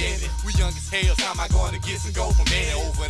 Jenny. We young as hell, time I going to get some gold from Manny over